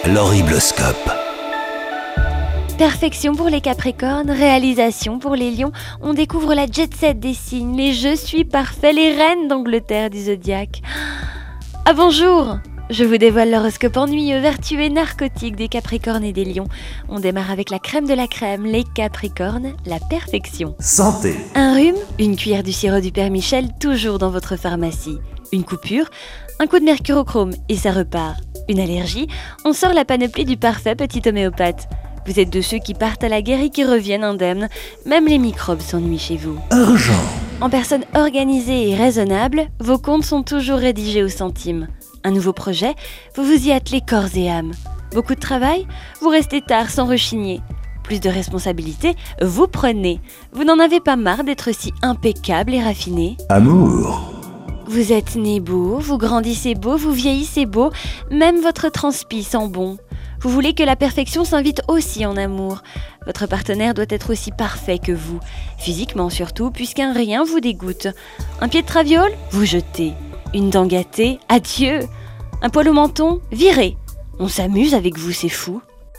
L'horribloscope. Perfection pour les Capricornes, réalisation pour les Lions. On découvre la jet-set des signes, les je suis parfait, les reines d'Angleterre du zodiaque. Ah bonjour! Je vous dévoile l'horoscope ennuyeux, vertueux, narcotique des Capricornes et des Lions. On démarre avec la crème de la crème, les Capricornes, la perfection. Santé. Un rhume, une cuillère du sirop du Père Michel, toujours dans votre pharmacie. Une coupure, un coup de mercurochrome et ça repart. Une allergie, on sort la panoplie du parfait petit homéopathe. Vous êtes de ceux qui partent à la guerre et qui reviennent indemnes. Même les microbes s'ennuient chez vous. Argent. En personne organisée et raisonnable, vos comptes sont toujours rédigés au centime. Un nouveau projet, vous vous y attelez corps et âme. Beaucoup de travail, vous restez tard sans rechigner. Plus de responsabilités, vous prenez. Vous n'en avez pas marre d'être si impeccable et raffiné. Amour. Vous êtes né beau, vous grandissez beau, vous vieillissez beau, même votre transpi sent bon. Vous voulez que la perfection s'invite aussi en amour. Votre partenaire doit être aussi parfait que vous, physiquement surtout, puisqu'un rien vous dégoûte. Un pied de traviole, vous jetez. Une dent gâtée, adieu. Un poil au menton, virez. On s'amuse avec vous, c'est fou.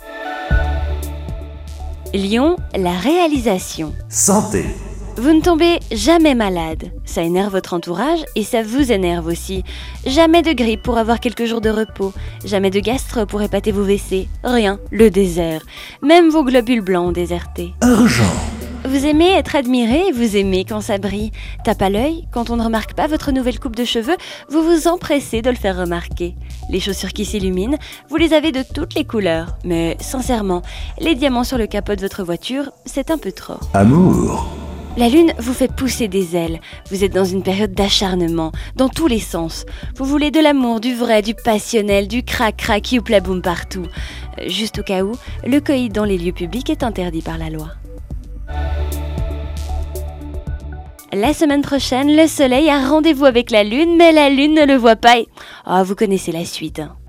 Lion, la réalisation. Santé. Vous ne tombez jamais malade. Ça énerve votre entourage et ça vous énerve aussi. Jamais de grippe pour avoir quelques jours de repos. Jamais de gastro pour épater vos WC. Rien, le désert. Même vos globules blancs ont déserté. Argent. Vous aimez être admiré et vous aimez quand ça brille. Tape à l'œil, quand on ne remarque pas votre nouvelle coupe de cheveux, vous vous empressez de le faire remarquer. Les chaussures qui s'illuminent, vous les avez de toutes les couleurs. Mais sincèrement, les diamants sur le capot de votre voiture, c'est un peu trop. Amour. La lune vous fait pousser des ailes. Vous êtes dans une période d'acharnement, dans tous les sens. Vous voulez de l'amour, du vrai, du passionnel, du crac-crac, youpla-boum partout. Juste au cas où, le coït dans les lieux publics est interdit par la loi. La semaine prochaine, le soleil a rendez-vous avec la lune, mais la lune ne le voit pas et... Oh, vous connaissez la suite, hein.